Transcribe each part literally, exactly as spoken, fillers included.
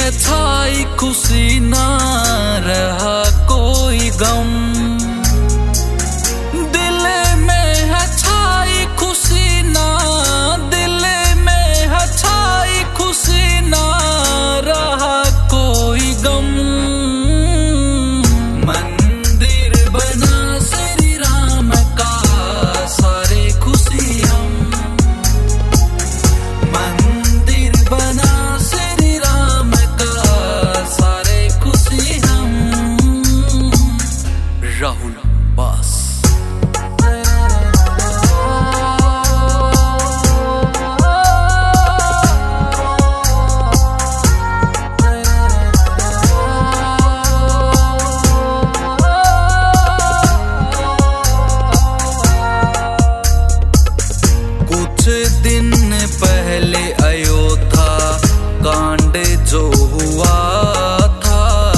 है छाई खुशी ना रहा कोई गम। दिल में है छाई खुशी ना, दिल में है छाई खुशी ना रहा कोई गम। मंदिर बना श्री राम का सारे खुशी हम, मंदिर बना श्री राम का सारे खुशी हम। राहुल बास। कुछ दिन पहले अयोध्या कांड जो हुआ था,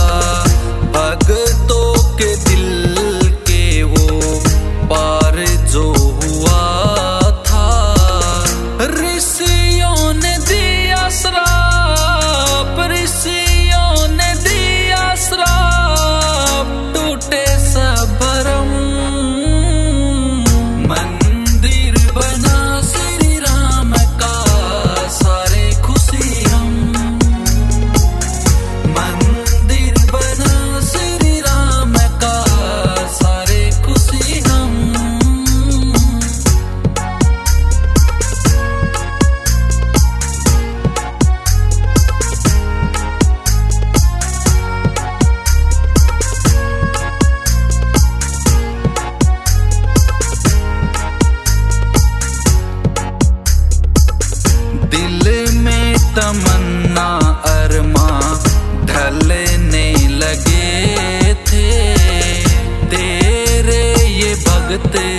भक्तों के दिल के वो पार जो हुआ था। ऋषियों ने दिया श्राप, ऋषियों ने दिया श्राप, टूटे सब भरम। मंदिर बना श्री राम का सारे खुशी हम, मंदिर बना श्री राम का सारे खुशी हम। दिल में तमन्ना अरमा ढलने लगे थे, तेरे ये भगते